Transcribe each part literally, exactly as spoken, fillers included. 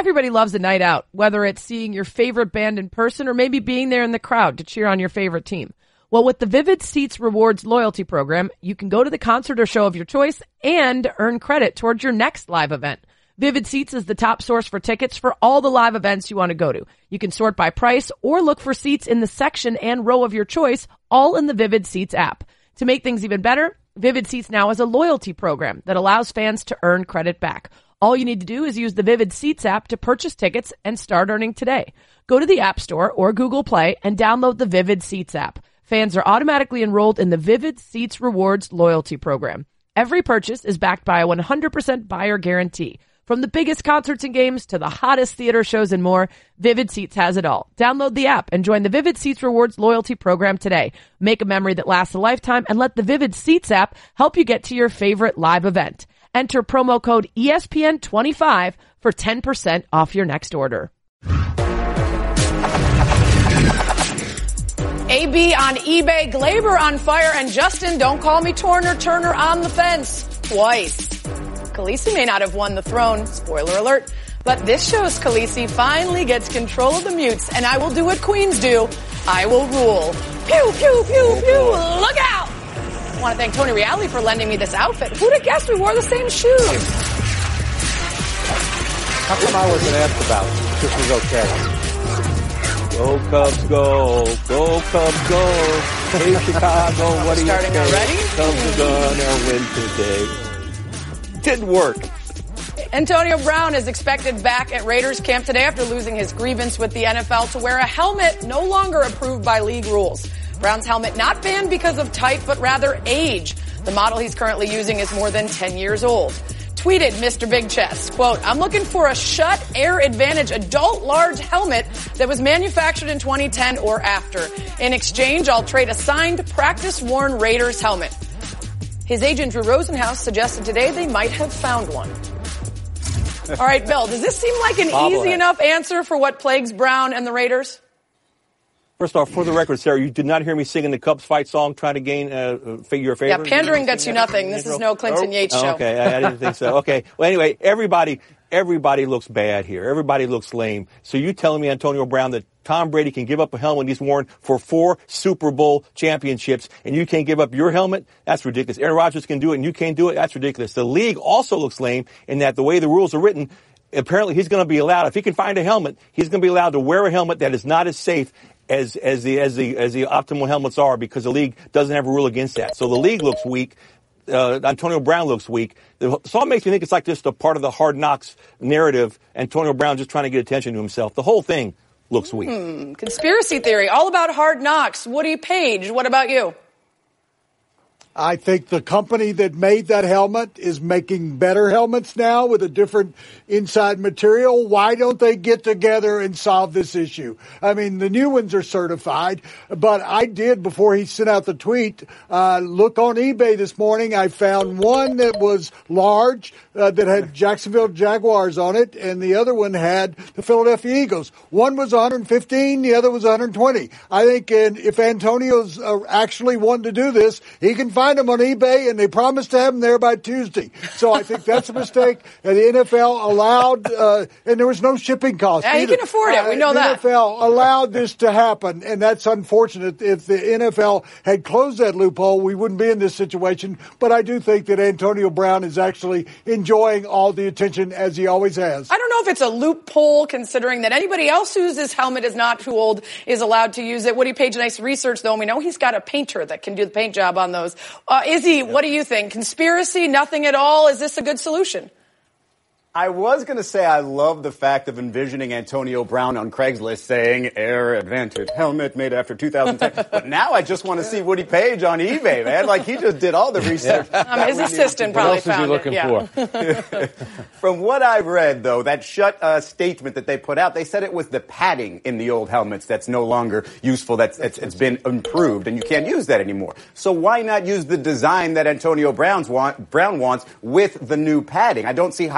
Everybody loves a night out, whether it's seeing your favorite band in person or maybe being there in the crowd to cheer on your favorite team. Well, with the Vivid Seats Rewards loyalty program, you can go to the concert or show of your choice and earn credit towards your next live event. Vivid Seats is the top source for tickets for all the live events you want to go to. You can sort by price or look for seats in the section and row of your choice, all in the Vivid Seats app. To make things even better, Vivid Seats now has a loyalty program that allows fans to earn credit back. All you need to do is use the Vivid Seats app to purchase tickets and start earning today. Go to the App Store or Google Play and download the Vivid Seats app. Fans are automatically enrolled in the Vivid Seats Rewards loyalty program. Every purchase is backed by a one hundred percent buyer guarantee. From the biggest concerts and games to the hottest theater shows and more, Vivid Seats has it all. Download the app and join the Vivid Seats Rewards loyalty program today. Make a memory that lasts a lifetime and let the Vivid Seats app help you get to your favorite live event. Enter promo code E S P N twenty-five for ten percent off your next order. A B on eBay, Glaber on fire, and Justin, don't call me Turner, Turner on the fence twice. Khaleesi may not have won the throne, spoiler alert, but this shows Khaleesi finally gets control of the mutes, and I will do what queens do. I will rule. Pew, pew, pew, pew, look out! I want to thank Tony Reali for lending me this outfit. Who'd have guessed we wore the same shoes? How come I wasn't asked about it? This was okay. Go Cubs, go. Go Cubs, go. Hey, Chicago, what do you Starting think? already? Cubs are gonna win today. Didn't work. Antonio Brown is expected back at Raiders camp today after losing his grievance with the N F L to wear a helmet no longer approved by league rules. Brown's helmet not banned because of type, but rather age. The model he's currently using is more than ten years old. Tweeted Mister Big Chest, quote, I'm looking for a Schutt Air Advantage adult large helmet that was manufactured in twenty ten or after. In exchange, I'll trade a signed practice-worn Raiders helmet. His agent, Drew Rosenhaus, suggested today they might have found one. All right, Bill, does this seem like an Bobblehead. easy enough answer for what plagues Brown and the Raiders? First off, for the record, Sarah, you did not hear me singing the Cubs fight song trying to gain uh, your favor? Yeah, pandering gets you nothing. This is no Clinton Yates show. Oh, okay, I, I didn't think so. Okay, well, anyway, everybody, everybody looks bad here. Everybody looks lame. So you telling me, Antonio Brown, that Tom Brady can give up a helmet he's worn for four Super Bowl championships, and you can't give up your helmet? That's ridiculous. Aaron Rodgers can do it, and you can't do it? That's ridiculous. The league also looks lame in that the way the rules are written, apparently he's going to be allowed, if he can find a helmet, he's going to be allowed to wear a helmet that is not as safe as as the as the as the optimal helmets are, because the league doesn't have a rule against that. So the league looks weak. Uh, Antonio Brown looks weak. The, so it makes me think it's like just a part of the Hard Knocks narrative. Antonio Brown just trying to get attention to himself. The whole thing looks weak. Hmm, conspiracy theory, all about Hard Knocks. Woody Page, what about you? I think the company that made that helmet is making better helmets now with a different inside material. Why don't they get together and solve this issue? I mean, the new ones are certified, but I did, before he sent out the tweet, uh, look on eBay this morning. I found one that was large, uh, that had Jacksonville Jaguars on it, and the other one had the Philadelphia Eagles. One was one hundred fifteen, the other was one hundred twenty. I think and if Antonio's uh, actually wanting to do this, he can find them on eBay, and they promised to have them there by Tuesday. So I think that's a mistake. And the N F L allowed, uh, and there was no shipping cost. Yeah, either. you can afford it. We know uh, the that. N F L allowed this to happen, and that's unfortunate. If the N F L had closed that loophole, we wouldn't be in this situation. But I do think that Antonio Brown is actually enjoying all the attention, as he always has. I don't know if it's a loophole, considering that anybody else whose his helmet is not too old is allowed to use it. Woody Page, nice research, though, and we know he's got a painter that can do the paint job on those. Uh, Izzy, what do you think? Conspiracy? Nothing at all? Is this a good solution? I was going to say I love the fact of envisioning Antonio Brown on Craigslist saying Air Advantage helmet made after two thousand ten. But now I just want to see Woody Page on eBay, man. Like, he just did all the research. Yeah. Um, his assistant probably found it. What else is he looking yeah. for? From what I've read, though, that Schutt uh, statement that they put out, they said it was the padding in the old helmets that's no longer useful, that's it's, it's been improved, and you can't use that anymore. So why not use the design that Antonio Brown's want, Brown wants with the new padding? I don't see how that's a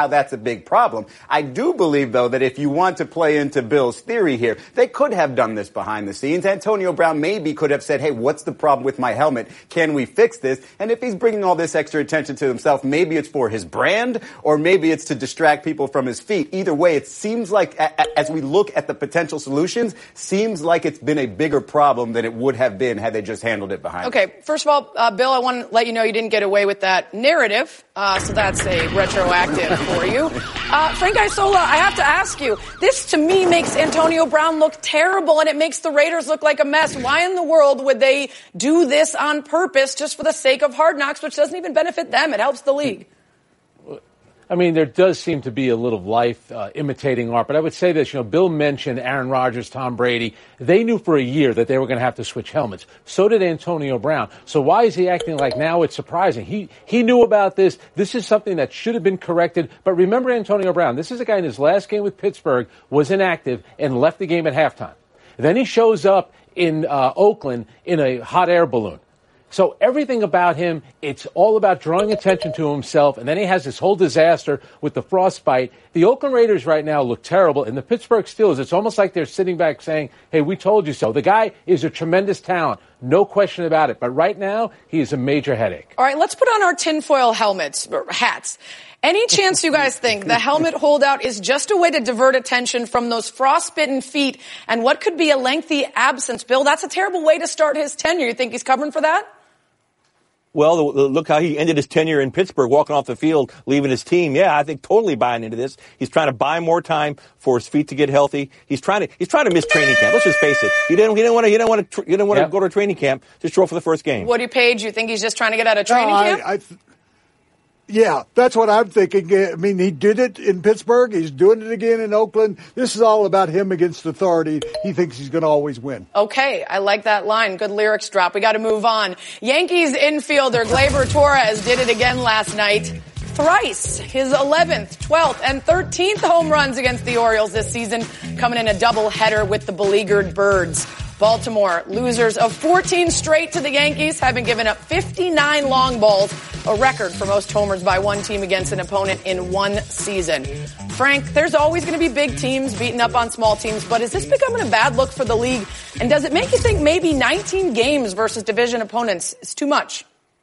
big problem. I do believe, though, that if you want to play into Bill's theory here, they could have done this behind the scenes. Antonio Brown maybe could have said, hey, what's the problem with my helmet? Can we fix this? And if he's bringing all this extra attention to himself, maybe it's for his brand or maybe it's to distract people from his feet. Either way, it seems like, as we look at the potential solutions, seems like it's been a bigger problem than it would have been had they just handled it behind. Okay, first of all, uh, Bill, I want to let you know you didn't get away with that narrative, uh, so that's a retroactive for you. Uh, Frank Isola, I have to ask you, this to me makes Antonio Brown look terrible and it makes the Raiders look like a mess. Why in the world would they do this on purpose just for the sake of Hard Knocks, which doesn't even benefit them? It helps the league. I mean, there does seem to be a little life uh, imitating art. But I would say this, you know, Bill mentioned Aaron Rodgers, Tom Brady. They knew for a year that they were going to have to switch helmets. So did Antonio Brown. So why is he acting like now it's surprising? He he knew about this. This is something that should have been corrected. But remember Antonio Brown. This is a guy in his last game with Pittsburgh was inactive and left the game at halftime. Then he shows up in uh, Oakland in a hot air balloon. So everything about him, it's all about drawing attention to himself, and then he has this whole disaster with the frostbite. The Oakland Raiders right now look terrible, and the Pittsburgh Steelers, it's almost like they're sitting back saying, hey, we told you so. The guy is a tremendous talent, no question about it, but right now, he is a major headache. All right, let's put on our tinfoil helmets, or hats. Any chance you guys think the helmet holdout is just a way to divert attention from those frostbitten feet and what could be a lengthy absence? Bill, that's a terrible way to start his tenure. You think he's covering for that? Well, look how he ended his tenure in Pittsburgh, walking off the field, leaving his team. Yeah, I think totally buying into this. He's trying to buy more time for his feet to get healthy. He's trying to he's trying to miss training camp. Let's just face it. He didn't he didn't want to he didn't want to he didn't want yep. to go to training camp. Just show up for the first game. Woody Page, you think he's just trying to get out of training no, camp? I, I th- Yeah, that's what I'm thinking. I mean, he did it in Pittsburgh. He's doing it again in Oakland. This is all about him against authority. He thinks he's going to always win. Okay, I like that line. Good lyrics drop. We got to move on. Yankees infielder Gleyber Torres did it again last night. Thrice. His eleventh, twelfth, and thirteenth home runs against the Orioles this season, coming in a doubleheader with the beleaguered Birds. Baltimore, losers of fourteen straight to the Yankees, having given up fifty-nine long balls, a record for most homers by one team against an opponent in one season. Frank, there's always going to be big teams beating up on small teams, but is this becoming a bad look for the league? And does it make you think maybe nineteen games versus division opponents is too much?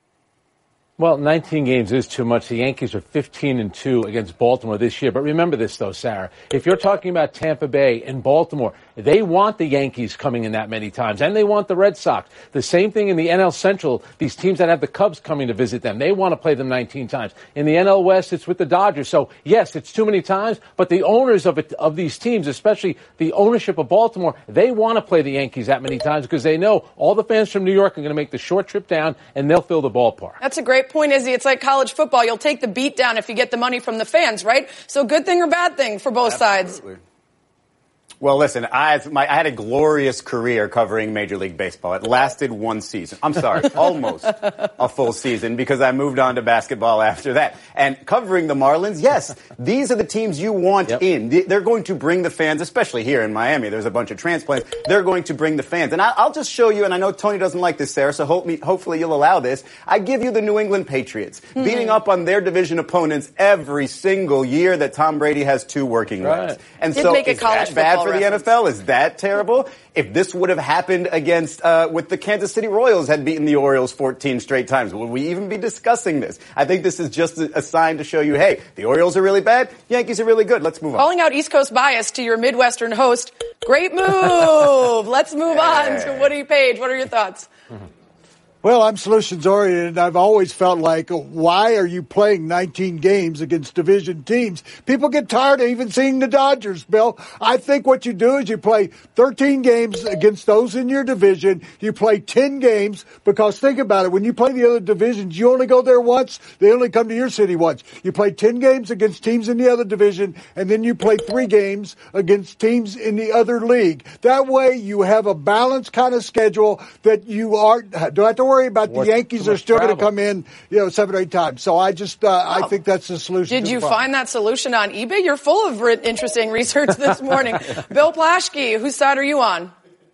Well, nineteen games is too much. The Yankees are fifteen and two against Baltimore this year. But remember this, though, Sarah. If you're talking about Tampa Bay and Baltimore, they want the Yankees coming in that many times, and they want the Red Sox. The same thing in the N L Central. These teams that have the Cubs coming to visit them, they want to play them nineteen times. In the N L West, it's with the Dodgers. So, yes, it's too many times, but the owners of it, of these teams, especially the ownership of Baltimore, they want to play the Yankees that many times because they know all the fans from New York are going to make the short trip down, and they'll fill the ballpark. That's a great point, Izzy. It's like college football. You'll take the beat down if you get the money from the fans, right? So good thing or bad thing for both Absolutely. sides. Well, listen, I, my, I had a glorious career covering Major League Baseball. It lasted one season. I'm sorry, almost a full season because I moved on to basketball after that. And covering the Marlins, yes, these are the teams you want yep. in. They're going to bring the fans, especially here in Miami. There's a bunch of transplants. They're going to bring the fans. And I, I'll just show you, and I know Tony doesn't like this, Sarah, so hope me, hopefully you'll allow this. I give you the New England Patriots, mm-hmm. beating up on their division opponents every single year that Tom Brady has two working right. legs. And Did so make is college that bad for reference. the N F L? Is that terrible? If this would have happened against uh with the Kansas City Royals had beaten the Orioles fourteen straight times, would we even be discussing this? I think this is just a, a sign to show you, hey, the Orioles are really bad, Yankees are really good. Let's move on. Calling out East Coast bias to your Midwestern host. Great move. Let's move on to Woody Page. What are your thoughts? Mm-hmm. Well, I'm solutions oriented, and I've always felt like, why are you playing nineteen games against division teams? People get tired of even seeing the Dodgers, Bill. I think what you do is you play thirteen games against those in your division. You play ten games because think about it. When you play the other divisions, you only go there once. They only come to your city once. You play ten games against teams in the other division, and then you play three games against teams in the other league. That way you have a balanced kind of schedule that you are, don't have to worry about More, the Yankees are still going to come in, you know, seven or eight times. So I just, uh, wow. I think that's the solution. Did you problem. find that solution on eBay? You're full of re- interesting research this morning. Bill Plaschke, whose side are you on?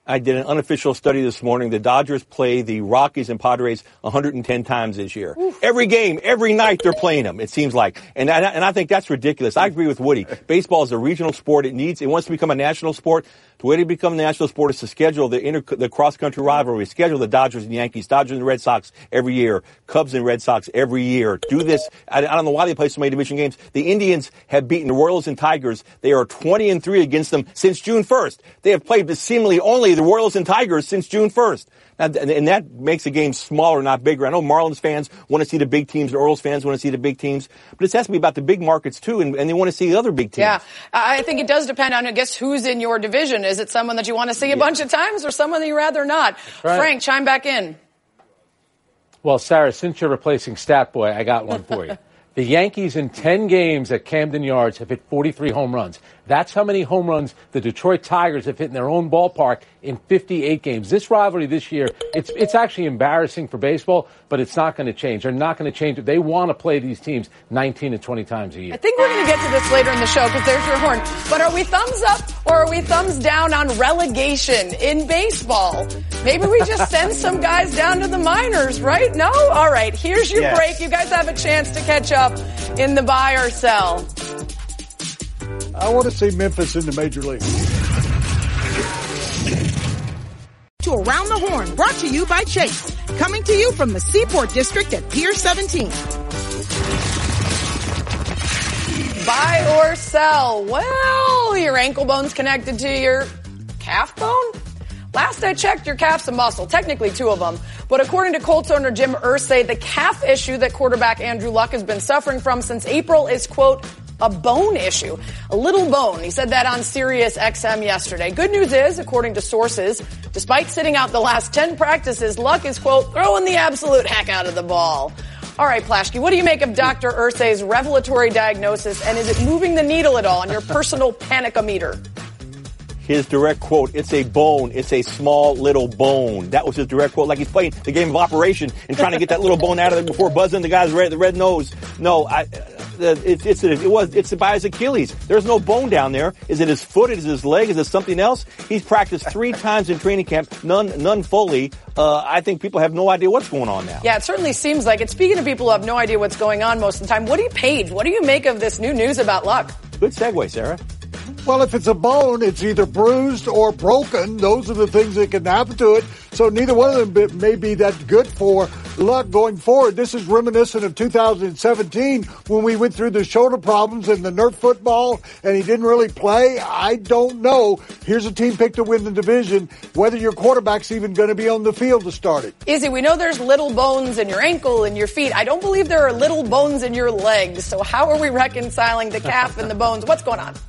I did an unofficial study this morning. The Dodgers play the Rockies and Padres one hundred ten times this year. Oof. Every game, every night they're playing them, it seems like. And I, and I think that's ridiculous. I agree with Woody. Baseball is a regional sport. It needs, it wants to become a national sport. The way to become a national sport is to schedule the inter, the cross-country rivalry. Schedule the Dodgers and Yankees, Dodgers and Red Sox every year, Cubs and Red Sox every year. Do this. I, I don't know why they play so many division games. The Indians have beaten the Royals and Tigers. They are twenty and three against them since June first. They have played seemingly only the Royals and Tigers since June first. Now, and that makes the game smaller, not bigger. I know Marlins fans want to see the big teams, and Orioles fans want to see the big teams, but it has to be about the big markets too, and, and they want to see the other big teams. Yeah, I think it does depend on, I guess, who's in your division. Is it someone that you want to see a yeah. bunch of times, or someone that you rather not? Right. Frank, chime back in. Well, Sarah, since you're replacing Stat Boy, I got one for you. The Yankees in ten games at Camden Yards have hit forty-three home runs. That's how many home runs the Detroit Tigers have hit in their own ballpark in fifty-eight games. This rivalry this year, it's it's actually embarrassing for baseball, but it's not going to change. They're not going to change it. They want to play these teams nineteen to twenty times a year. I think we're going to get to this later in the show because there's your horn. But are we thumbs up or are we thumbs down on relegation in baseball? Maybe we just send some guys down to the minors, right? No? All right. Here's your yes. break. You guys have a chance to catch up in the buy or sell. I want to see Memphis in the major league. To Around the Horn, brought to you by Chase. Coming to you from the Seaport District at Pier seventeen. Buy or sell? Well, your ankle bone's connected to your calf bone? Last I checked, your calf's a muscle. Technically two of them. But according to Colts owner Jim Irsay, the calf issue that quarterback Andrew Luck has been suffering from since April is, quote, a bone issue. A little bone. He said that on Sirius X M yesterday. Good news is, according to sources, despite sitting out the last ten practices, Luck is, quote, throwing the absolute heck out of the ball. All right, Plashke, what do you make of Doctor Irsay's revelatory diagnosis, and is it moving the needle at all on your personal panicometer? His direct quote, it's a bone, it's a small little bone. That was his direct quote, like he's playing the game of Operation and trying to get that little bone out of there before buzzing the guy's red, the red nose. No, I, uh, it's, it's, it was, it's by his Achilles. There's no bone down there. Is it his foot? Is it his leg? Is it something else? He's practiced three times in training camp, none, none fully. Uh, I think people have no idea what's going on now. Yeah, it certainly seems like it. Speaking of people who have no idea what's going on most of the time, what do you, Paige, what do you make of this new news about Luck? Good segue, Sarah. Well, if it's a bone, it's either bruised or broken. Those are the things that can happen to it. So neither one of them may be that good for Luck going forward. This is reminiscent of two thousand seventeen when we went through the shoulder problems and the Nerf football and he didn't really play. I don't know. Here's a team picked to win the division, whether your quarterback's even going to be on the field to start it. Izzy, we know there's little bones in your ankle and your feet. I don't believe there are little bones in your legs. So how are we reconciling the calf and the bones? What's going on?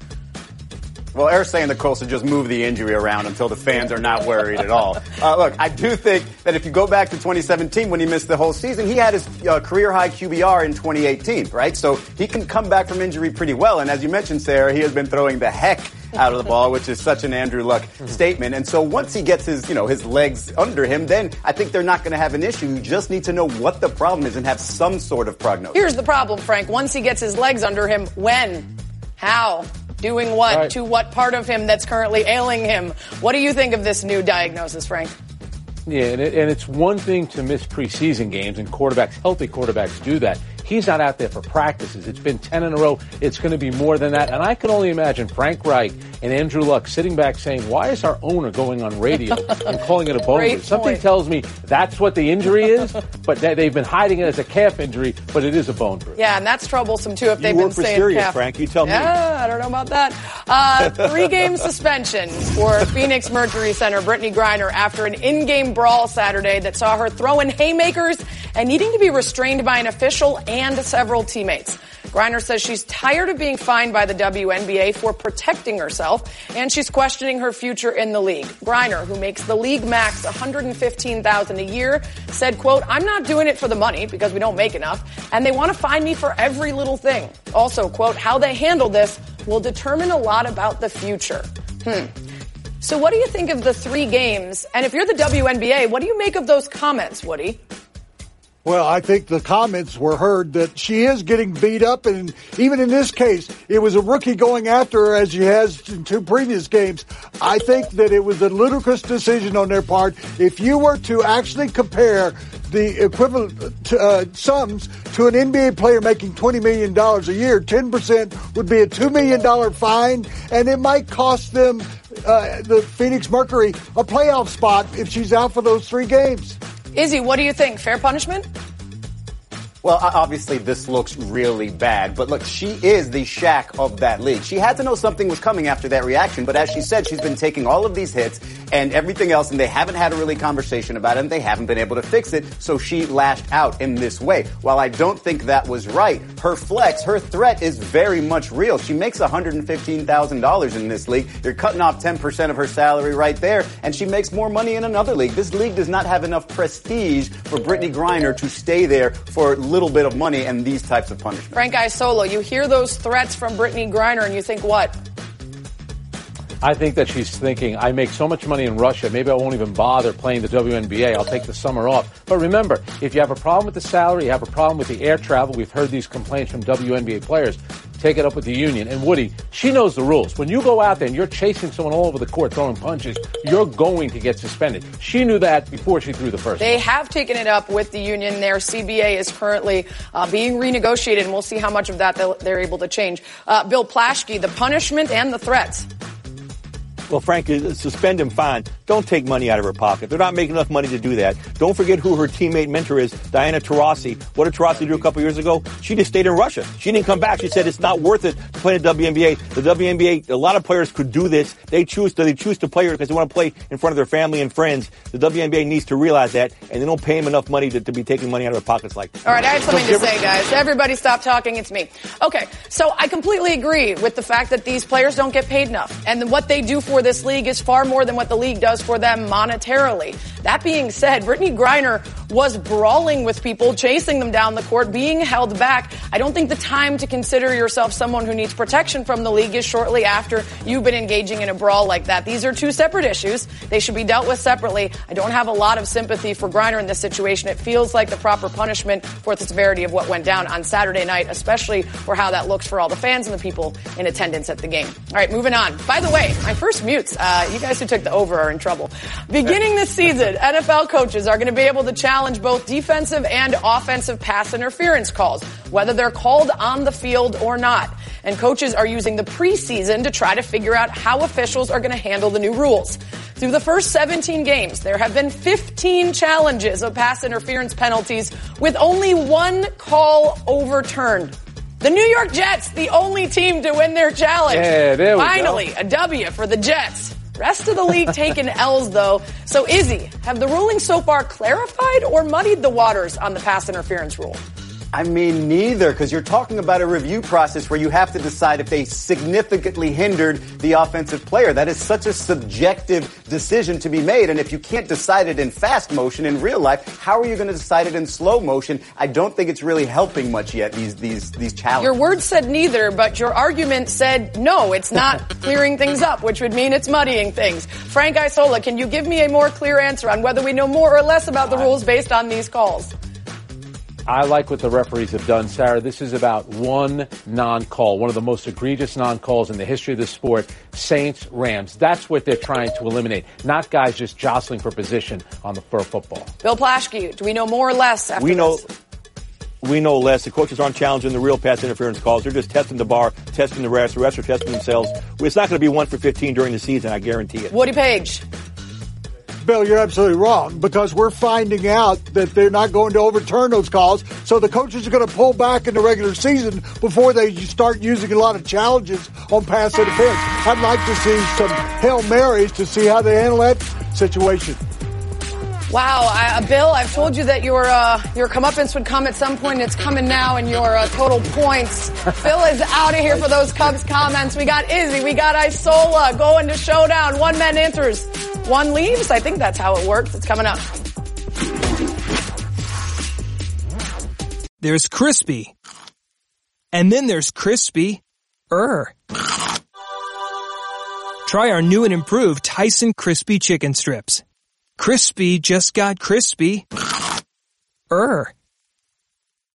Well, Irsay and the Colts should just move the injury around until the fans are not worried at all. Uh, look, I do think that if you go back to twenty seventeen when he missed the whole season, he had his uh, career-high Q B R in twenty eighteen, right? So he can come back from injury pretty well. And as you mentioned, Sarah, he has been throwing the heck out of the ball, which is such an Andrew Luck statement. And so once he gets his, you know, his legs under him, then I think they're not going to have an issue. You just need to know what the problem is and have some sort of prognosis. Here's the problem, Frank. Once he gets his legs under him, when? How? Doing what? Right. To what part of him that's currently ailing him? What do you think of this new diagnosis, Frank? Yeah, and, it, and it's one thing to miss preseason games, and quarterbacks, healthy quarterbacks do that. He's not out there for practices. It's been ten in a row. It's going to be more than that. And I can only imagine Frank Reich and Andrew Luck sitting back saying, why is our owner going on radio and calling it a bone injury? Something tells me that's what the injury is, but they, they've been hiding it as a calf injury, but it is a bone bruise. Yeah, and that's troublesome, too, if they've you been work for saying Sirius, calf. Frank. You tell me. Yeah, I don't know about that. Uh, three-game suspension for Phoenix Mercury center Brittany Griner after an in-game brawl Saturday that saw her throwing haymakers and needing to be restrained by an official and several teammates. Griner says she's tired of being fined by the W N B A for protecting herself, and she's questioning her future in the league. Griner, who makes the league max one hundred fifteen thousand dollars a year, said, quote, I'm not doing it for the money because we don't make enough, and they want to fine me for every little thing. Also, quote, how they handle this will determine a lot about the future. Hmm. So what do you think of the three games? And if you're the W N B A, what do you make of those comments, Woody? Well, I think the comments were heard that she is getting beat up, and even in this case, it was a rookie going after her as she has in two previous games. I think that it was a ludicrous decision on their part. If you were to actually compare the equivalent to, uh, sums to an N B A player making twenty million dollars a year, ten percent would be a two million dollars fine, and it might cost them, uh, the Phoenix Mercury, a playoff spot if she's out for those three games. Izzy, what do you think? Fair punishment? Well, obviously this looks really bad, but look, she is the Shaq of that league. She had to know something was coming after that reaction, but as she said, she's been taking all of these hits and everything else, and they haven't had a really conversation about it, and they haven't been able to fix it, so she lashed out in this way. While I don't think that was right, her flex, her threat is very much real. She makes one hundred fifteen thousand dollars in this league. You're cutting off ten percent of her salary right there, and she makes more money in another league. This league does not have enough prestige for Brittney Griner to stay there for little bit of money and these types of punishments. Frank Isola, you hear those threats from Brittney Griner and you think what? I think that she's thinking, I make so much money in Russia, maybe I won't even bother playing the W N B A. I'll take the summer off. But remember, if you have a problem with the salary, you have a problem with the air travel, we've heard these complaints from W N B A players, take it up with the union. And Woody, she knows the rules. When you go out there and you're chasing someone all over the court throwing punches, you're going to get suspended. She knew that before she threw the first They one. have taken it up with the union. Their C B A is currently uh, being renegotiated, and we'll see how much of that they're able to change. Uh, Bill Plaschke, the punishment and the threats. Well, Frank, suspend him, fine. Don't take money out of her pocket. They're not making enough money to do that. Don't forget who her teammate mentor is, Diana Taurasi. What did Taurasi do a couple years ago? She just stayed in Russia. She didn't come back. She said it's not worth it to play in the W N B A. The W N B A, a lot of players could do this. They choose to, they choose to play her because they want to play in front of their family and friends. The W N B A needs to realize that, and they don't pay them enough money to, to be taking money out of their pockets like that. All right, I have something to say, guys. Everybody stop talking. It's me. Okay, so I completely agree with the fact that these players don't get paid enough. And what they do for this league is far more than what the league does for them monetarily. That being said, Brittney Griner was brawling with people, chasing them down the court, being held back. I don't think the time to consider yourself someone who needs protection from the league is shortly after you've been engaging in a brawl like that. These are two separate issues. They should be dealt with separately. I don't have a lot of sympathy for Griner in this situation. It feels like the proper punishment for the severity of what went down on Saturday night, especially for how that looks for all the fans and the people in attendance at the game. All right, moving on. By the way, my first mutes, uh, you guys who took the over are in trouble. Beginning this season, N F L coaches are going to be able to challenge both defensive and offensive pass interference calls, whether they're called on the field or not. And coaches are using the preseason to try to figure out how officials are going to handle the new rules. Through the first seventeen games, there have been fifteen challenges of pass interference penalties with only one call overturned. The New York Jets, the only team to win their challenge. Yeah, there we Finally, go. a W for the Jets. Rest of the league taking L's, though. So, Izzy, have the rulings so far clarified or muddied the waters on the pass interference rule? I mean, neither, because you're talking about a review process where you have to decide if they significantly hindered the offensive player. That is such a subjective decision to be made, and if you can't decide it in fast motion in real life, how are you going to decide it in slow motion? I don't think it's really helping much yet, these these these challenges. Your words said neither, but your argument said no, it's not clearing things up, which would mean it's muddying things. Frank Isola, can you give me a more clear answer on whether we know more or less about the rules based on these calls? I like what the referees have done, Sarah. This is about one non-call, one of the most egregious non-calls in the history of the sport. Saints, Rams. That's what they're trying to eliminate, not guys just jostling for position on the for football. Bill Plaschke, do we know more or less after we know, this? We know less. The coaches aren't challenging the real pass interference calls. They're just testing the bar, testing the refs. The refs are testing themselves. It's not going to be one for fifteen during the season, I guarantee it. Woody Page. Bill, you're absolutely wrong, because we're finding out that they're not going to overturn those calls. So the coaches are going to pull back in the regular season before they start using a lot of challenges on pass interference. I'd like to see some Hail Marys to see how they handle that situation. Wow, I, uh, Bill, I've told you that your uh, your comeuppance would come at some point, and it's coming now in your uh, total points. Phil is out of here for those Cubs comments. We got Izzy, we got Isola going to showdown. One man enters, one leaves. I think that's how it works. It's coming up. There's crispy. And then there's crispy-er. Try our new and improved Tyson Crispy Chicken Strips. Crispy just got crispy. Er.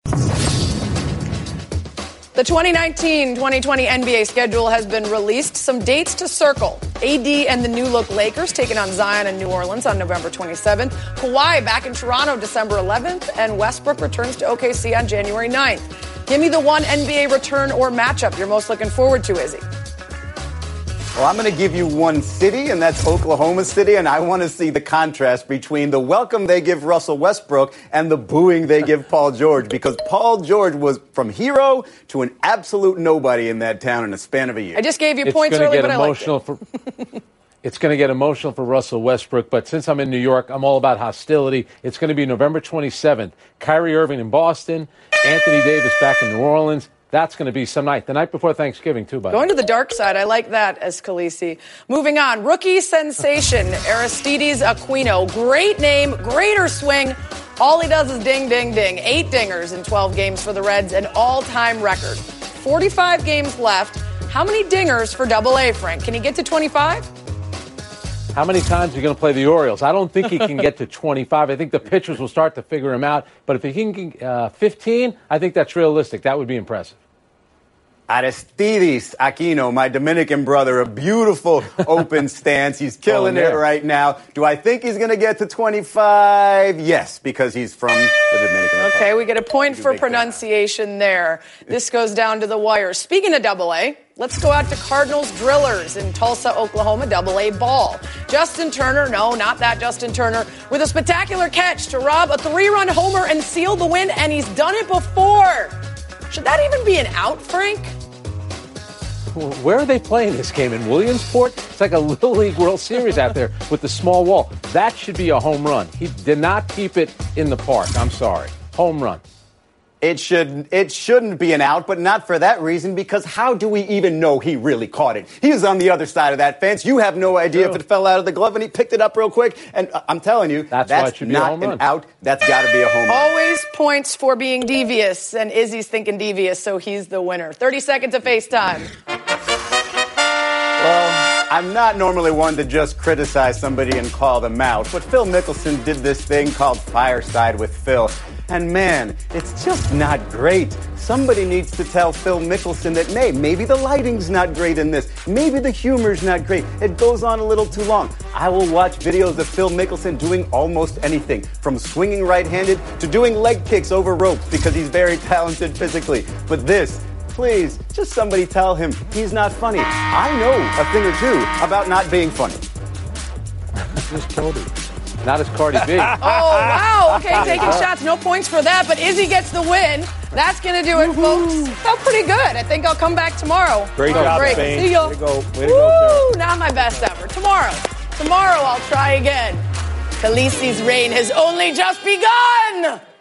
The twenty nineteen twenty twenty N B A schedule has been released. Some dates to circle. A D and the new-look Lakers taking on Zion in New Orleans on November twenty-seventh. Kawhi back in Toronto December eleventh. And Westbrook returns to O K C on January ninth. Give me the one N B A return or matchup you're most looking forward to, Izzy. Well, I'm going to give you one city, and that's Oklahoma City, and I want to see the contrast between the welcome they give Russell Westbrook and the booing they give Paul George, because Paul George was from hero to an absolute nobody in that town in a span of a year. I just gave you it's points early, but I liked it. For, it's going to get emotional for Russell Westbrook, but since I'm in New York, I'm all about hostility. It's going to be November twenty-seventh. Kyrie Irving in Boston, Anthony Davis back in New Orleans. That's going to be some night. The night before Thanksgiving, too, by the way. Going to the dark side. I like that, as Khaleesi. Moving on. Rookie sensation, Aristides Aquino. Great name, greater swing. All he does is ding, ding, ding. Eight dingers in twelve games for the Reds, an all-time record. forty-five games left. How many dingers for Double A, Frank? Can he get to twenty-five? How many times are you going to play the Orioles? I don't think he can get to twenty-five. I think the pitchers will start to figure him out. But if he can get uh, fifteen, I think that's realistic. That would be impressive. Aristides Aquino, my Dominican brother, a beautiful open stance. He's killing oh, yeah. it right now. Do I think he's going to get to twenty-five? Yes, because he's from the Dominican Republic. Okay, we get a point for pronunciation there. This goes down to the wire. Speaking of Double A, let's go out to Cardinals Drillers in Tulsa, Oklahoma, Double A ball. Justin Turner, no, not that Justin Turner, with a spectacular catch to rob a three-run homer and seal the win, and he's done it before. Should that even be an out, Frank? Where are they playing this game? In Williamsport? It's like a Little League World Series out there with the small wall. That should be a home run. He did not keep it in the park. I'm sorry. Home run. It should, it shouldn't be an out, but not for that reason, because how do we even know he really caught it? He was on the other side of that fence. You have no idea True. if it fell out of the glove, and he picked it up real quick. And uh, I'm telling you, that's, that's why it should be not a home an run. out. That's got to be a home run. Always points for being devious, and Izzy's thinking devious, so he's the winner. thirty seconds of FaceTime. Well, I'm not normally one to just criticize somebody and call them out, but Phil Mickelson did this thing called Fireside with Phil. And man, it's just not great. Somebody needs to tell Phil Mickelson that, hey, maybe the lighting's not great in this. Maybe the humor's not great. It goes on a little too long. I will watch videos of Phil Mickelson doing almost anything, from swinging right-handed to doing leg kicks over ropes, because he's very talented physically. But this, please, just somebody tell him he's not funny. I know a thing or two about not being funny. Just told him. Not as Cardi B. Oh, wow. Okay, taking shots. No points for that, but Izzy gets the win. That's going to do it, folks. Felt pretty good. I think I'll come back tomorrow. Great job, Great. Spain. See you. Way to go. Way to go, Woo, not my best ever. Tomorrow. Tomorrow I'll try again. Khaleesi's reign has only just begun.